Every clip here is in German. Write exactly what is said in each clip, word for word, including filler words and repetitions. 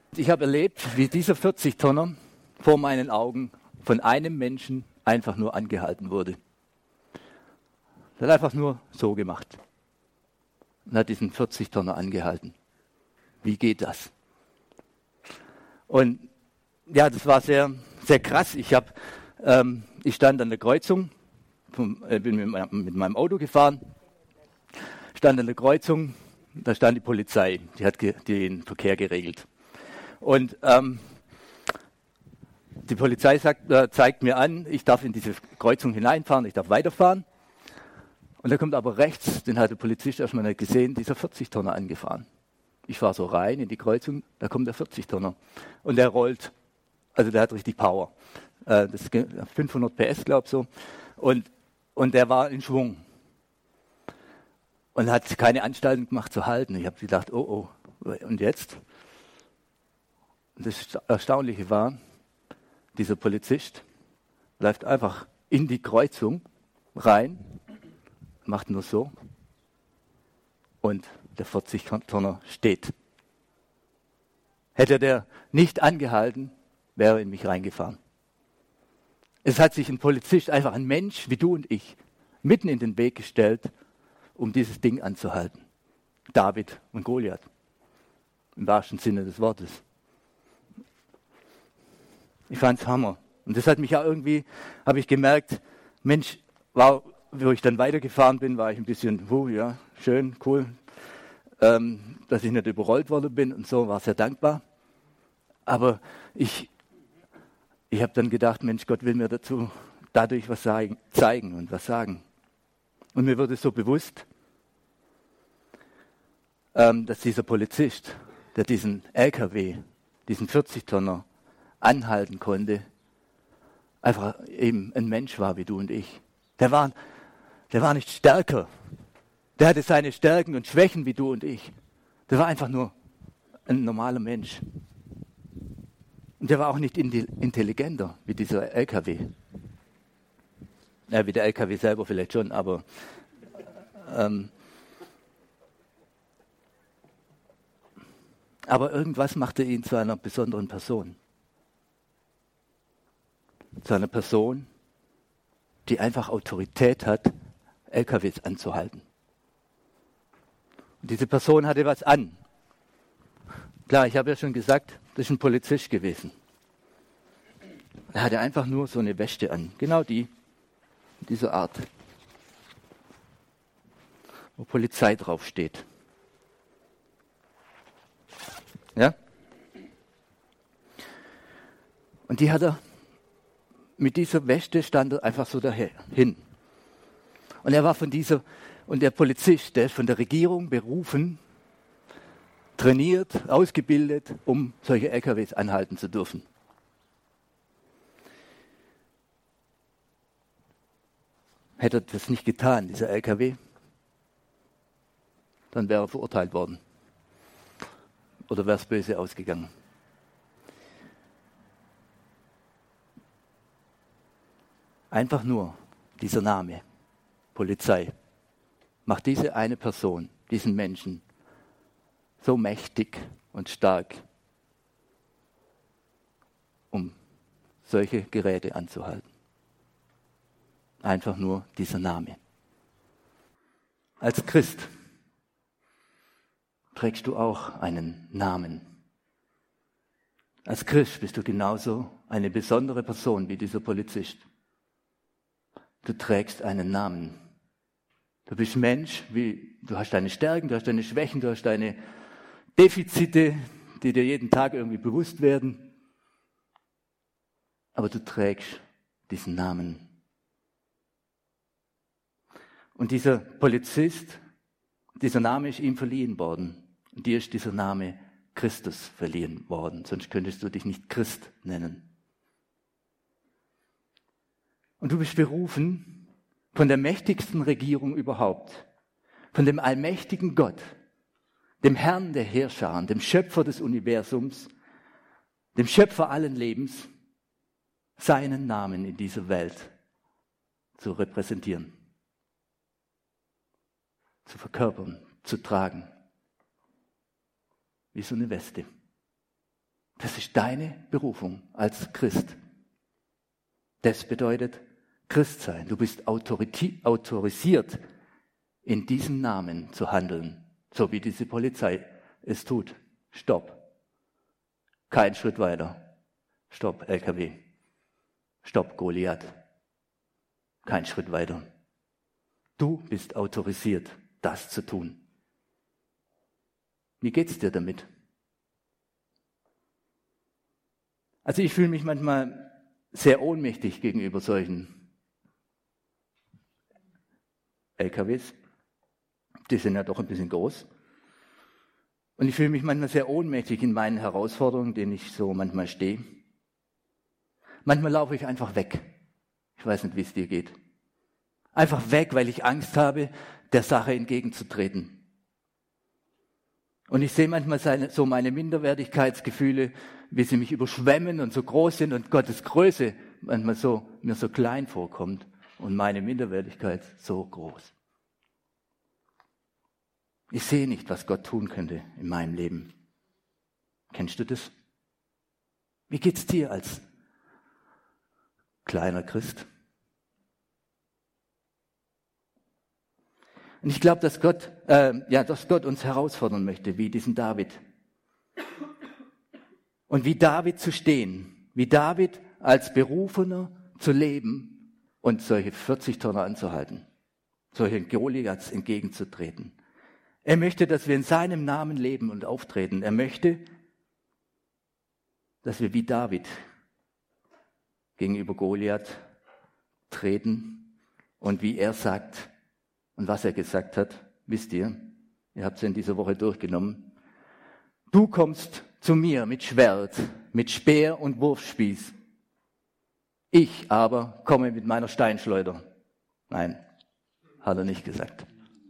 Ich habe erlebt, wie dieser vierzig-Tonner vor meinen Augen von einem Menschen einfach nur angehalten wurde. Er hat einfach nur so gemacht und hat diesen vierzig-Tonner angehalten. Wie geht das? Und ja, das war sehr, sehr krass. Ich, hab, ähm, ich stand an der Kreuzung, vom, äh, bin mit, meinem, mit meinem Auto gefahren, stand an der Kreuzung, da stand die Polizei, die hat ge- den Verkehr geregelt. Und ähm, die Polizei sagt, äh, zeigt mir an, ich darf in diese Kreuzung hineinfahren, ich darf weiterfahren. Und da kommt aber rechts, den hat der Polizist erstmal nicht gesehen, dieser vierzig-Tonner angefahren. Ich fahre so rein in die Kreuzung, da kommt der vierzig-Tonner. Und der rollt, also der hat richtig Power. Äh, das ist fünfhundert P S, glaube ich so. Und, und der war in Schwung. Und hat keine Anstalten gemacht zu halten. Ich habe gedacht, oh oh, und jetzt? Und das Erstaunliche war, dieser Polizist läuft einfach in die Kreuzung rein, macht nur so und der vierzig-Tonner steht. Hätte der nicht angehalten, wäre er in mich reingefahren. Es hat sich ein Polizist, einfach ein Mensch wie du und ich, mitten in den Weg gestellt, um dieses Ding anzuhalten. David und Goliath, im wahrsten Sinne des Wortes. Ich fand's Hammer. Und das hat mich ja irgendwie, habe ich gemerkt, Mensch, war, wo ich dann weitergefahren bin, war ich ein bisschen, oh ja, schön, cool, ähm, dass ich nicht überrollt worden bin und so, war sehr dankbar. Aber ich, ich habe dann gedacht, Mensch, Gott will mir dazu dadurch was sagen, zeigen und was sagen. Und mir wurde so bewusst, ähm, dass dieser Polizist, der diesen L K W, diesen vierzig-Tonner anhalten konnte, einfach eben ein Mensch war wie du und ich. Der war, der war nicht stärker. Der hatte seine Stärken und Schwächen wie du und ich. Der war einfach nur ein normaler Mensch. Und der war auch nicht intelligenter wie dieser L K W. Ja, wie der L K W selber vielleicht schon, aber ähm, aber irgendwas machte ihn zu einer besonderen Person. Zu einer Person, die einfach Autorität hat, L K Ws anzuhalten. Und diese Person hatte was an. Klar, ich habe ja schon gesagt, das ist ein Polizist gewesen. Er hatte einfach nur so eine Weste an, genau die, dieser Art, wo Polizei draufsteht. Ja? Und die hat er, mit dieser Weste stand er einfach so dahin. Und er war von dieser, und der Polizist, der ist von der Regierung berufen, trainiert, ausgebildet, um solche L K Ws anhalten zu dürfen. Hätte er das nicht getan, dieser L K W, dann wäre er verurteilt worden. Oder wäre es böse ausgegangen. Einfach nur dieser Name, Polizei, macht diese eine Person, diesen Menschen, so mächtig und stark, um solche Geräte anzuhalten. Einfach nur dieser Name. Als Christ trägst du auch einen Namen. Als Christ bist du genauso eine besondere Person wie dieser Polizist. Du trägst einen Namen. Du bist Mensch, wie, du hast deine Stärken, du hast deine Schwächen, du hast deine Defizite, die dir jeden Tag irgendwie bewusst werden. Aber du trägst diesen Namen. Und dieser Polizist, dieser Name ist ihm verliehen worden. Und dir ist dieser Name Christus verliehen worden. Sonst könntest du dich nicht Christ nennen. Und du bist berufen von der mächtigsten Regierung überhaupt, von dem allmächtigen Gott, dem Herrn der Heerscharen, dem Schöpfer des Universums, dem Schöpfer allen Lebens, seinen Namen in dieser Welt zu repräsentieren, zu verkörpern, zu tragen, wie so eine Weste. Das ist deine Berufung als Christ. Das bedeutet Christsein. Du bist autorisiert, in diesem Namen zu handeln, so wie diese Polizei es tut. Stopp. Kein Schritt weiter. Stopp, L K W. Stopp, Goliath. Kein Schritt weiter. Du bist autorisiert, das zu tun. Wie geht's dir damit? Also ich fühle mich manchmal sehr ohnmächtig gegenüber solchen L K Ws. Die sind ja doch ein bisschen groß. Und ich fühle mich manchmal sehr ohnmächtig in meinen Herausforderungen, denen ich so manchmal stehe. Manchmal laufe ich einfach weg. Ich weiß nicht, wie es dir geht. Einfach weg, weil ich Angst habe, der Sache entgegenzutreten. Und ich sehe manchmal so meine Minderwertigkeitsgefühle, wie sie mich überschwemmen und so groß sind und Gottes Größe manchmal so, mir so klein vorkommt und meine Minderwertigkeit so groß. Ich sehe nicht, was Gott tun könnte in meinem Leben. Kennst du das? Wie geht's dir als kleiner Christ? Und ich glaube, dass Gott, äh, ja, dass Gott uns herausfordern möchte, wie diesen David. Und wie David zu stehen, wie David als Berufener zu leben und solche vierzig Tonner anzuhalten, solchen Goliaths entgegenzutreten. Er möchte, dass wir in seinem Namen leben und auftreten. Er möchte, dass wir wie David gegenüber Goliath treten und wie er sagt und was er gesagt hat, wisst ihr, ihr habt es in dieser Woche durchgenommen. Du kommst zu mir mit Schwert, mit Speer und Wurfspieß. Ich aber komme mit meiner Steinschleuder. Nein, hat er nicht gesagt.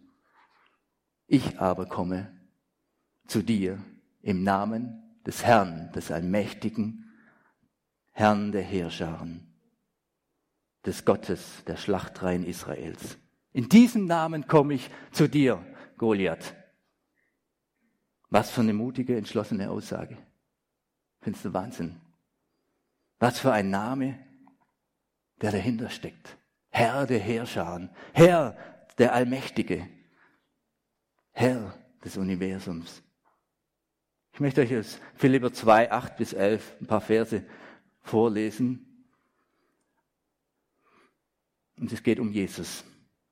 Ich aber komme zu dir im Namen des Herrn, des allmächtigen Herrn der Heerscharen, des Gottes der Schlachtreihen Israels. In diesem Namen komme ich zu dir, Goliath. Was für eine mutige, entschlossene Aussage. Findest du Wahnsinn? Was für ein Name, der dahinter steckt. Herr der Heerscharen, Herr der Allmächtige, Herr des Universums. Ich möchte euch aus Philipper zwei, acht bis elf ein paar Verse vorlesen. Und es geht um Jesus.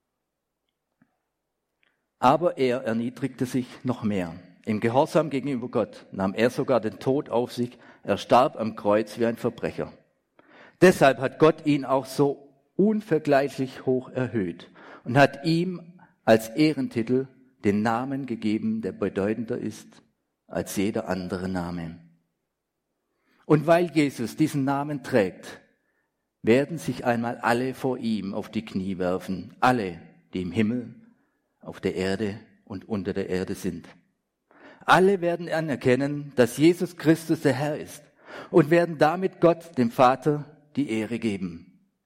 Aber er erniedrigte sich noch mehr. Im Gehorsam gegenüber Gott nahm er sogar den Tod auf sich. Er starb am Kreuz wie ein Verbrecher. Deshalb hat Gott ihn auch so unvergleichlich hoch erhöht und hat ihm als Ehrentitel den Namen gegeben, der bedeutender ist als jeder andere Name. Und weil Jesus diesen Namen trägt, werden sich einmal alle vor ihm auf die Knie werfen, alle, die im Himmel, auf der Erde und unter der Erde sind. Alle werden anerkennen, dass Jesus Christus der Herr ist und werden damit Gott, dem Vater, die Ehre geben.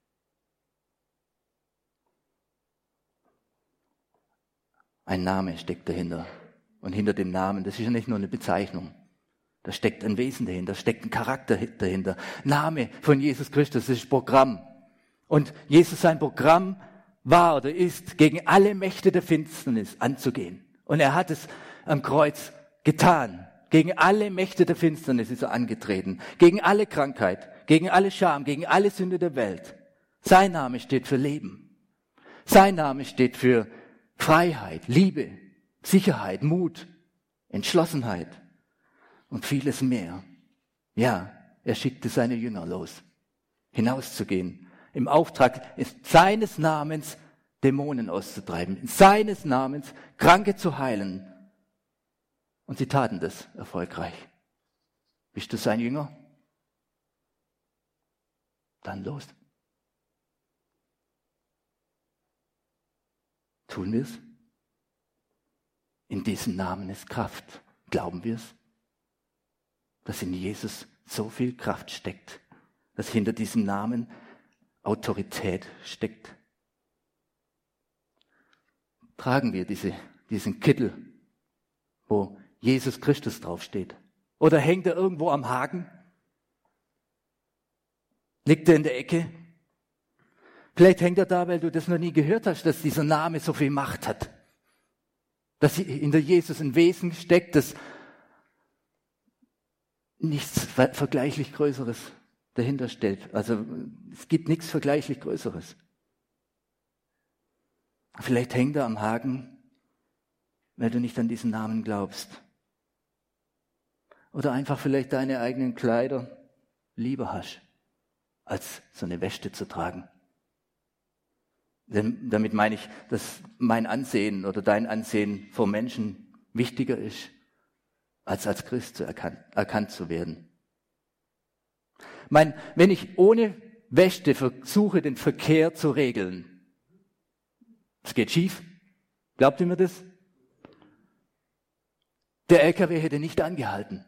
Ein Name steckt dahinter. Und hinter dem Namen, das ist ja nicht nur eine Bezeichnung. Da steckt ein Wesen dahinter, da steckt ein Charakter dahinter. Name von Jesus Christus, das ist Programm. Und Jesus, sein Programm war oder ist, gegen alle Mächte der Finsternis anzugehen. Und er hat es am Kreuz getan. Gegen alle Mächte der Finsternis ist er angetreten. Gegen alle Krankheit, gegen alle Scham, gegen alle Sünde der Welt. Sein Name steht für Leben. Sein Name steht für Freiheit, Liebe, Sicherheit, Mut, Entschlossenheit und vieles mehr. Ja, er schickte seine Jünger los, hinauszugehen, im Auftrag seines Namens Dämonen auszutreiben, in seines Namens Kranke zu heilen. Und sie taten das erfolgreich. Bist du sein Jünger? Dann los. Tun wir es? In diesem Namen ist Kraft. Glauben wir es? Dass in Jesus so viel Kraft steckt, dass hinter diesem Namen Autorität steckt. Tragen wir diese, diesen Kittel, wo Jesus Christus draufsteht. Oder hängt er irgendwo am Haken? Liegt er in der Ecke? Vielleicht hängt er da, weil du das noch nie gehört hast, dass dieser Name so viel Macht hat. Dass hinter Jesus ein Wesen steckt, das nichts vergleichlich Größeres dahinter stellt. Also es gibt nichts vergleichlich Größeres. Vielleicht hängt er am Haken, weil du nicht an diesen Namen glaubst. Oder einfach vielleicht deine eigenen Kleider lieber hast, als so eine Weste zu tragen. Denn damit meine ich, dass mein Ansehen oder dein Ansehen vor Menschen wichtiger ist, als als Christ zu erkannt, erkannt zu werden. Ich meine, wenn ich ohne Weste versuche, den Verkehr zu regeln, es geht schief. Glaubt ihr mir das? Der L K W hätte nicht angehalten.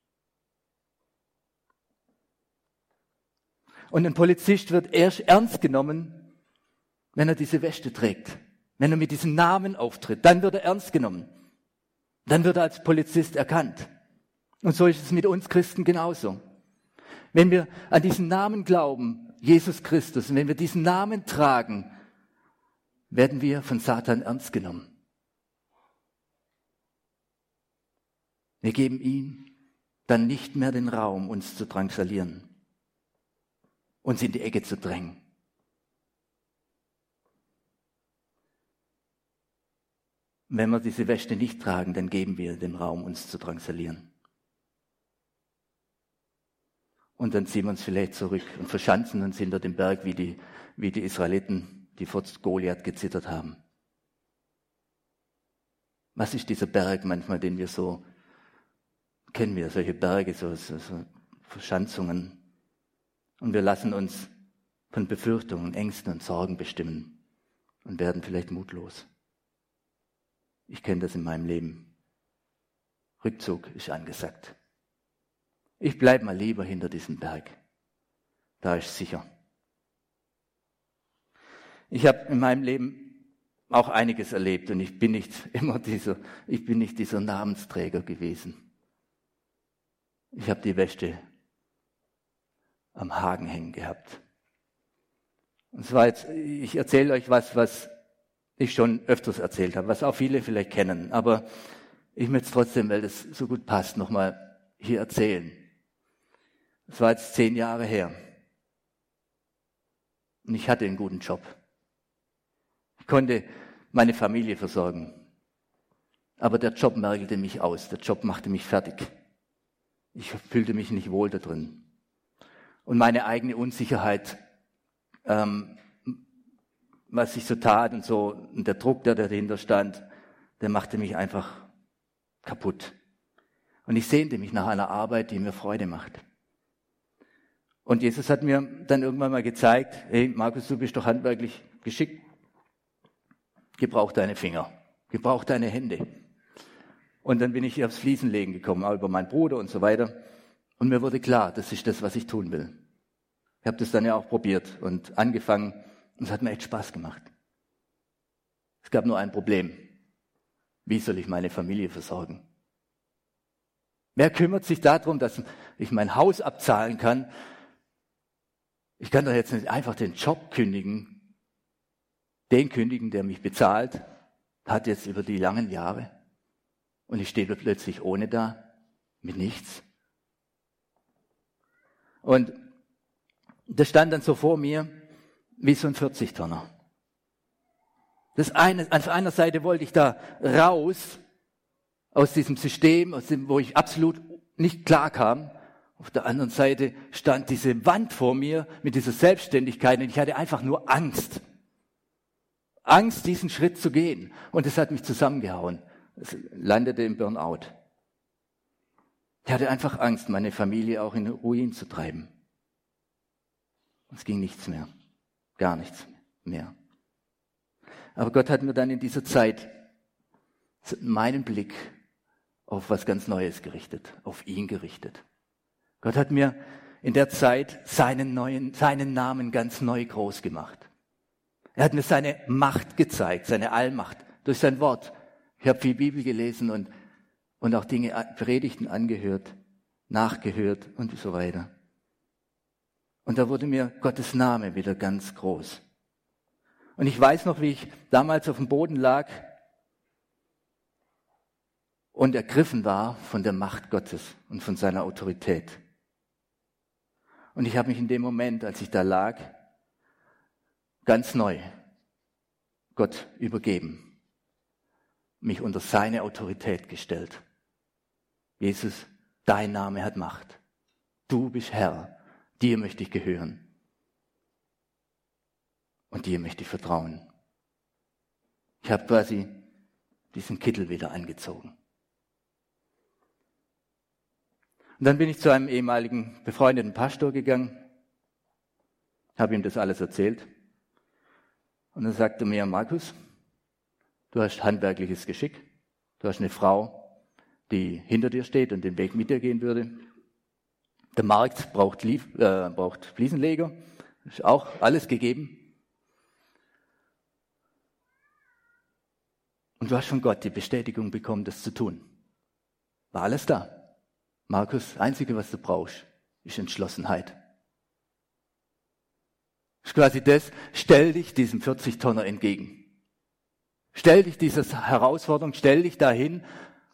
Und ein Polizist wird erst ernst genommen, wenn er diese Weste trägt, wenn er mit diesem Namen auftritt. Dann wird er ernst genommen. Dann wird er als Polizist erkannt. Und so ist es mit uns Christen genauso. Wenn wir an diesen Namen glauben, Jesus Christus, und wenn wir diesen Namen tragen, werden wir von Satan ernst genommen. Wir geben ihm dann nicht mehr den Raum, uns zu drangsalieren, uns in die Ecke zu drängen. Wenn wir diese Weste nicht tragen, dann geben wir den Raum, uns zu drangsalieren. Und dann ziehen wir uns vielleicht zurück und verschanzen uns hinter dem Berg, wie die, wie die Israeliten, die vor Goliath gezittert haben. Was ist dieser Berg manchmal, den wir so, kennen wir solche Berge, so, so, so Verschanzungen. Und wir lassen uns von Befürchtungen, Ängsten und Sorgen bestimmen und werden vielleicht mutlos. Ich kenne das in meinem Leben. Rückzug ist angesagt. Ich bleibe mal lieber hinter diesem Berg. Da ist sicher. Ich habe in meinem Leben auch einiges erlebt und ich bin nicht immer dieser, ich bin nicht dieser Namensträger gewesen. Ich habe die Weste am Haken hängen gehabt. Und zwar jetzt, ich erzähle euch was, was ich schon öfters erzählt habe, was auch viele vielleicht kennen, aber ich möchte es trotzdem, weil das so gut passt, nochmal hier erzählen. Das war jetzt zehn Jahre her. Und ich hatte einen guten Job. Ich konnte meine Familie versorgen. Aber der Job merkelte mich aus. Der Job machte mich fertig. Ich fühlte mich nicht wohl da drin. Und meine eigene Unsicherheit, ähm, was ich so tat und so, und der Druck, der dahinter stand, der machte mich einfach kaputt. Und ich sehnte mich nach einer Arbeit, die mir Freude macht. Und Jesus hat mir dann irgendwann mal gezeigt, hey Markus, du bist doch handwerklich geschickt. Gebrauch deine Finger, gebrauch deine Hände. Und dann bin ich aufs Fliesenlegen gekommen, auch über meinen Bruder und so weiter. Und mir wurde klar, das ist das, was ich tun will. Ich habe das dann ja auch probiert und angefangen. Und es hat mir echt Spaß gemacht. Es gab nur ein Problem. Wie soll ich meine Familie versorgen? Wer kümmert sich darum, dass ich mein Haus abzahlen kann? Ich kann doch jetzt nicht einfach den Job kündigen, den kündigen, der mich bezahlt, hat jetzt über die langen Jahre. Und ich stehe plötzlich ohne da, mit nichts. Und das stand dann so vor mir, wie so ein vierzig-Tonner. Das eine, auf einer Seite wollte ich da raus, aus diesem System, aus dem, wo ich absolut nicht klar kam. Auf der anderen Seite stand diese Wand vor mir mit dieser Selbstständigkeit und ich hatte einfach nur Angst. Angst, diesen Schritt zu gehen. Und das hat mich zusammengehauen. Es landete im Burnout. Ich hatte einfach Angst, meine Familie auch in Ruin zu treiben. Es ging nichts mehr. Gar nichts mehr. Aber Gott hat mir dann in dieser Zeit meinen Blick auf was ganz Neues gerichtet, auf ihn gerichtet. Gott hat mir in der Zeit seinen neuen, seinen Namen ganz neu groß gemacht. Er hat mir seine Macht gezeigt, seine Allmacht durch sein Wort. Ich habe viel Bibel gelesen und, und auch Dinge, Predigten angehört. nachgehört und so weiter. Und da wurde mir Gottes Name wieder ganz groß. Und ich weiß noch, wie ich damals auf dem Boden lag und ergriffen war von der Macht Gottes und von seiner Autorität. Und ich habe mich in dem Moment, als ich da lag, ganz neu Gott übergeben, mich unter seine Autorität gestellt. Jesus, dein Name hat Macht. Du bist Herr, dir möchte ich gehören. Und dir möchte ich vertrauen. Ich habe quasi diesen Kittel wieder angezogen. Und dann bin ich zu einem ehemaligen befreundeten Pastor gegangen, habe ihm das alles erzählt. Und dann sagte er mir, Markus, du hast handwerkliches Geschick, du hast eine Frau, die hinter dir steht und den Weg mit dir gehen würde. Der Markt braucht, Lief, äh, braucht Fliesenleger, ist auch alles gegeben. Und du hast von Gott die Bestätigung bekommen, das zu tun. War alles da. Markus, das Einzige, was du brauchst, ist Entschlossenheit. Das ist quasi das, stell dich diesem vierzig-Tonner entgegen. Stell dich dieser Herausforderung, stell dich dahin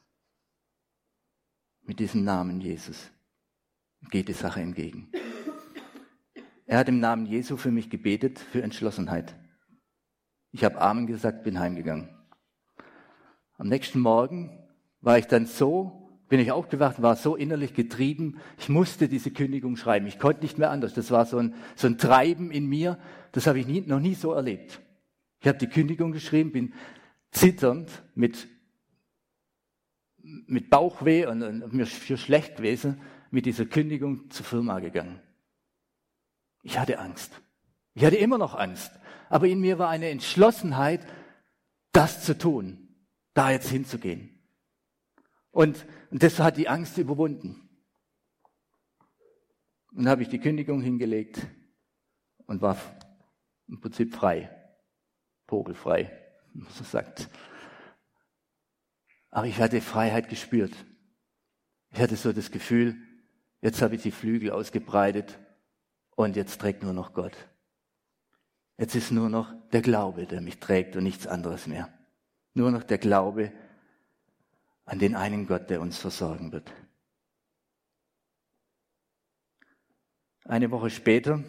mit diesem Namen Jesus. Geht die Sache entgegen. Er hat im Namen Jesu für mich gebetet, für Entschlossenheit. Ich habe Amen gesagt, bin heimgegangen. Am nächsten Morgen war ich dann so, bin ich aufgewacht, war so innerlich getrieben, ich musste diese Kündigung schreiben. Ich konnte nicht mehr anders. Das war so ein, so ein Treiben in mir, das habe ich nie, noch nie so erlebt. Ich habe die Kündigung geschrieben, bin zitternd mit, mit Bauchweh und, und mir für schlecht gewesen, mit dieser Kündigung zur Firma gegangen. Ich hatte Angst. Ich hatte immer noch Angst. Aber in mir war eine Entschlossenheit, das zu tun, da jetzt hinzugehen. Und, und das hat die Angst überwunden. Und dann habe ich die Kündigung hingelegt und war im Prinzip frei. Vogelfrei, wie man so sagt. Aber ich hatte Freiheit gespürt. Ich hatte so das Gefühl, jetzt habe ich die Flügel ausgebreitet und jetzt trägt nur noch Gott. Jetzt ist nur noch der Glaube, der mich trägt und nichts anderes mehr. Nur noch der Glaube an den einen Gott, der uns versorgen wird. Eine Woche später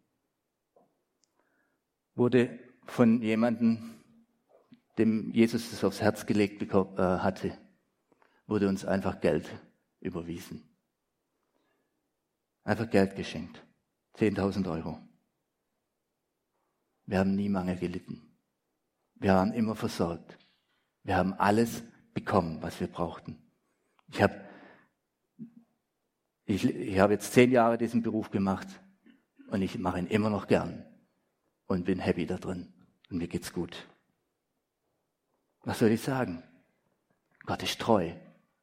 wurde von jemandem, dem Jesus das aufs Herz gelegt hatte, wurde uns einfach Geld überwiesen. Einfach Geld geschenkt. zehntausend Euro. Wir haben nie Mangel gelitten. Wir waren immer versorgt. Wir haben alles bekommen, was wir brauchten. Ich habe ich, ich hab jetzt zehn Jahre diesen Beruf gemacht und ich mache ihn immer noch gern und bin happy da drin und mir geht's gut. Was soll ich sagen? Gott ist treu.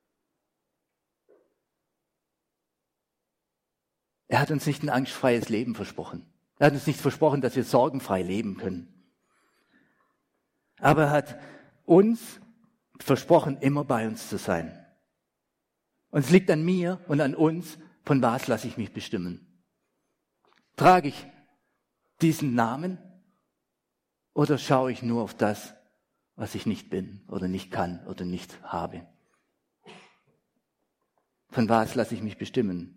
Er hat uns nicht ein angstfreies Leben versprochen. Er hat uns nicht versprochen, dass wir sorgenfrei leben können. Aber er hat uns versprochen, immer bei uns zu sein. Und es liegt an mir und an uns, von was lasse ich mich bestimmen. Trage ich diesen Namen oder schaue ich nur auf das, was ich nicht bin oder nicht kann oder nicht habe? Von was lasse ich mich bestimmen?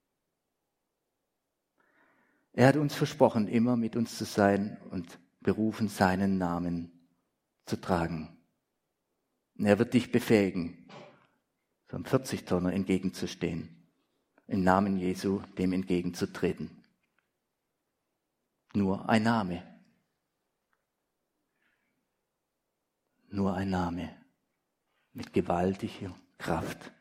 Er hat uns versprochen, immer mit uns zu sein und berufen, seinen Namen zu tragen. Und er wird dich befähigen, so einem vierzig-Tonner entgegenzustehen, im Namen Jesu dem entgegenzutreten. Nur ein Name. Nur ein Name mit gewaltiger Kraft.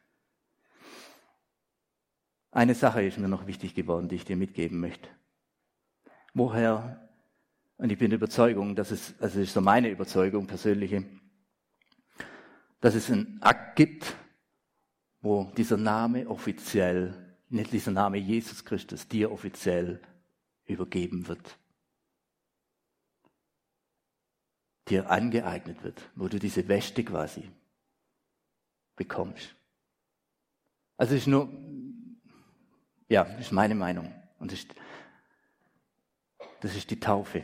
Eine Sache ist mir noch wichtig geworden, die ich dir mitgeben möchte. Woher, und ich bin der Überzeugung, dass es, also das ist so meine Überzeugung persönliche, dass es einen Akt gibt, wo dieser Name offiziell, nicht dieser Name Jesus Christus, dir offiziell übergeben wird. Dir angeeignet wird, wo du diese Wäsche quasi bekommst. Also es ist nur, Ja, das ist meine Meinung. Und das ist, das ist die Taufe.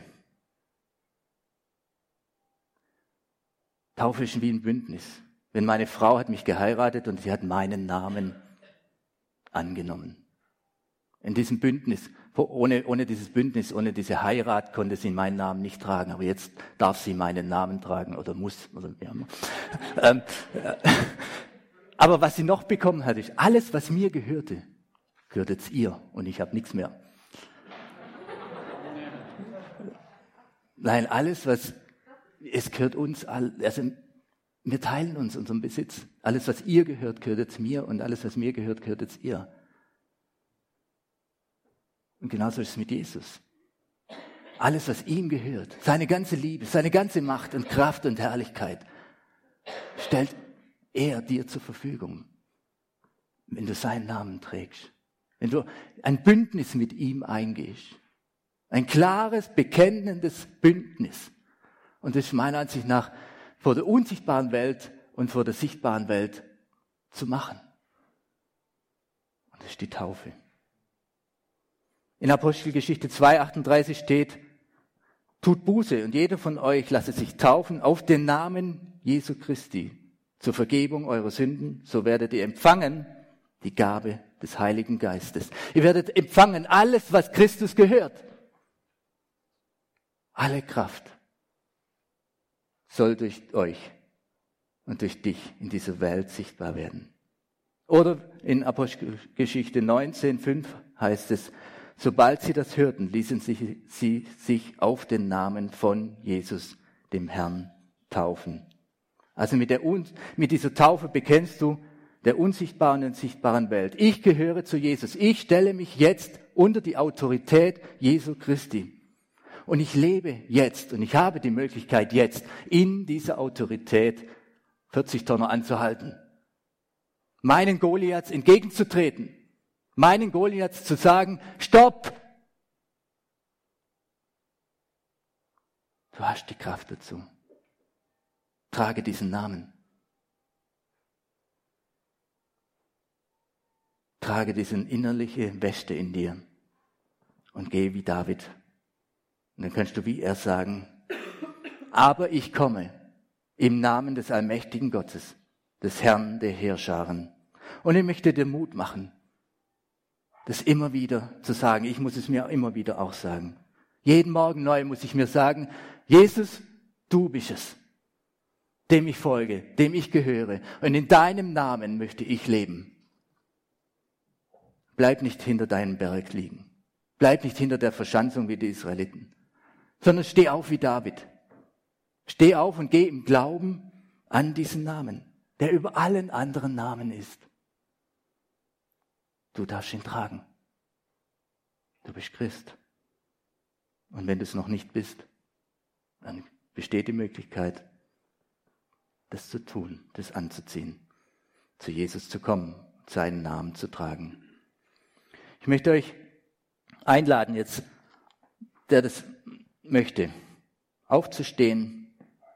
Taufe ist wie ein Bündnis. Wenn meine Frau hat mich geheiratet und sie hat meinen Namen angenommen. In diesem Bündnis, ohne, ohne dieses Bündnis, ohne diese Heirat konnte sie meinen Namen nicht tragen. Aber jetzt darf sie meinen Namen tragen oder muss. Oder wie auch immer. ähm, äh, aber was sie noch bekommen hat, ist alles, was mir gehörte, gehört jetzt ihr und ich habe nichts mehr. Nein, alles, was, es gehört uns, also wir teilen uns unseren Besitz. Alles, was ihr gehört, gehört jetzt mir und alles, was mir gehört, gehört jetzt ihr. Und genauso ist es mit Jesus. Alles, was ihm gehört, seine ganze Liebe, seine ganze Macht und Kraft und Herrlichkeit, stellt er dir zur Verfügung, wenn du seinen Namen trägst. Wenn du ein Bündnis mit ihm eingehst. Ein klares, bekennendes Bündnis. Und das ist meiner Ansicht nach vor der unsichtbaren Welt und vor der sichtbaren Welt zu machen. Und das ist die Taufe. In Apostelgeschichte zwei achtunddreißig steht, tut Buße und jeder von euch lasse sich taufen auf den Namen Jesu Christi zur Vergebung eurer Sünden, so werdet ihr empfangen die Gabe des Heiligen Geistes. Ihr werdet empfangen alles, was Christus gehört. Alle Kraft soll durch euch und durch dich in dieser Welt sichtbar werden. Oder in Apostelgeschichte neunzehn fünf heißt es, sobald sie das hörten, ließen sie, sie sich auf den Namen von Jesus, dem Herrn, taufen. Also mit, der, mit dieser Taufe bekennst du der unsichtbaren und sichtbaren Welt. Ich gehöre zu Jesus. Ich stelle mich jetzt unter die Autorität Jesu Christi. Und ich lebe jetzt und ich habe die Möglichkeit jetzt in dieser Autorität vierzig Tonner anzuhalten. Meinen Goliaths entgegenzutreten. Meinen Goliaths zu sagen, stopp! Du hast die Kraft dazu. Trage diesen Namen. Trage diesen innerliche Weste in dir und gehe wie David. Und dann kannst du wie er sagen, aber ich komme im Namen des allmächtigen Gottes, des Herrn der Heerscharen. Und ich möchte dir Mut machen, das immer wieder zu sagen. Ich muss es mir immer wieder auch sagen. Jeden Morgen neu muss ich mir sagen, Jesus, du bist es, dem ich folge, dem ich gehöre. Und in deinem Namen möchte ich leben. Bleib nicht hinter deinem Berg liegen. Bleib nicht hinter der Verschanzung wie die Israeliten. Sondern steh auf wie David. Steh auf und geh im Glauben an diesen Namen, der über allen anderen Namen ist. Du darfst ihn tragen. Du bist Christ. Und wenn du es noch nicht bist, dann besteht die Möglichkeit, das zu tun, das anzuziehen, zu Jesus zu kommen, seinen Namen zu tragen. Ich möchte euch einladen jetzt, der das möchte, aufzustehen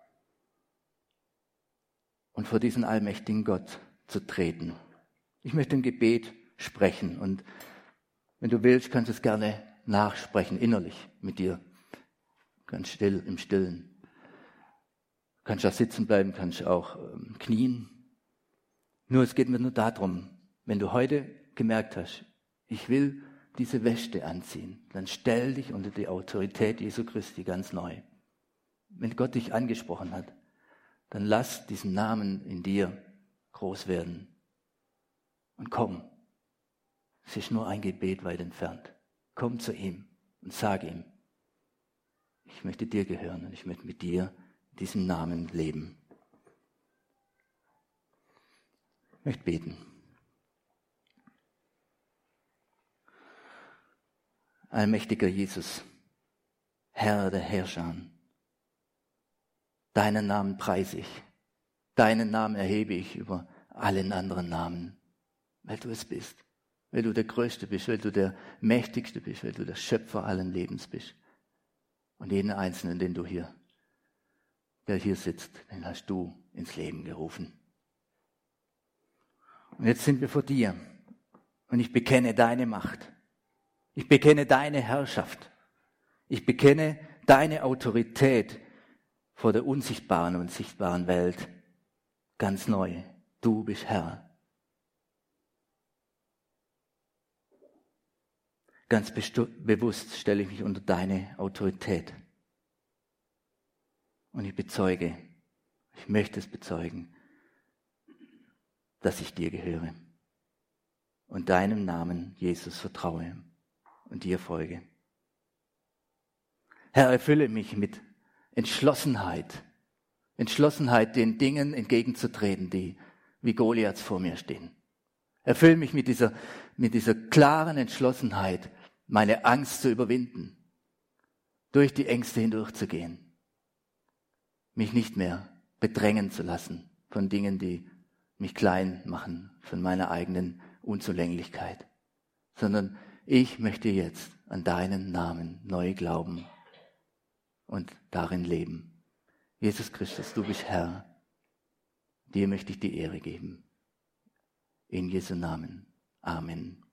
und vor diesen allmächtigen Gott zu treten. Ich möchte ein Gebet sprechen und wenn du willst, kannst du es gerne nachsprechen, innerlich mit dir, ganz still, im Stillen. Du kannst auch sitzen bleiben, kannst auch ähm, knien. Nur es geht mir nur darum, wenn du heute gemerkt hast, ich will diese Weste anziehen, dann stell dich unter die Autorität Jesu Christi ganz neu. Wenn Gott dich angesprochen hat, dann lass diesen Namen in dir groß werden. Und komm, es ist nur ein Gebet weit entfernt. Komm zu ihm und sag ihm, ich möchte dir gehören und ich möchte mit dir diesen Namen leben. Ich möchte beten. Allmächtiger Jesus, Herr der Herrscher, deinen Namen preise ich, deinen Namen erhebe ich über allen anderen Namen, weil du es bist, weil du der Größte bist, weil du der Mächtigste bist, weil du der Schöpfer allen Lebens bist. Und jeden Einzelnen, den du hier, der hier sitzt, den hast du ins Leben gerufen. Und jetzt sind wir vor dir Und ich bekenne deine Macht. Ich bekenne deine Herrschaft. Ich bekenne deine Autorität vor der unsichtbaren und sichtbaren Welt. Ganz neu. Du bist Herr. Ganz bewusst stelle ich mich unter deine Autorität. Und ich bezeuge, ich möchte es bezeugen, dass ich dir gehöre und deinem Namen, Jesus, vertraue und dir folge. Herr, erfülle mich mit Entschlossenheit, Entschlossenheit, den Dingen entgegenzutreten, die wie Goliaths vor mir stehen. Erfülle mich mit dieser, mit dieser klaren Entschlossenheit, meine Angst zu überwinden, durch die Ängste hindurchzugehen, mich nicht mehr bedrängen zu lassen von Dingen, die mich klein machen, von meiner eigenen Unzulänglichkeit, sondern ich möchte jetzt an deinen Namen neu glauben und darin leben. Jesus Christus, du bist Herr, dir möchte ich die Ehre geben. In Jesu Namen. Amen.